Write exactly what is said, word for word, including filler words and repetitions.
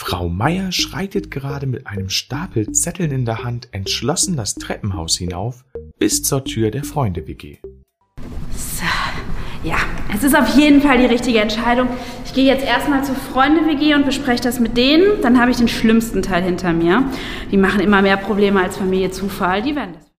Frau Meier schreitet gerade mit einem Stapel Zetteln in der Hand entschlossen das Treppenhaus hinauf bis zur Tür der Freunde-W G. So, ja, es ist auf jeden Fall die richtige Entscheidung. Ich gehe jetzt erstmal zur Freunde-W G und bespreche das mit denen. Dann habe ich den schlimmsten Teil hinter mir. Die machen immer mehr Probleme als Familie Zufall. Die werden das.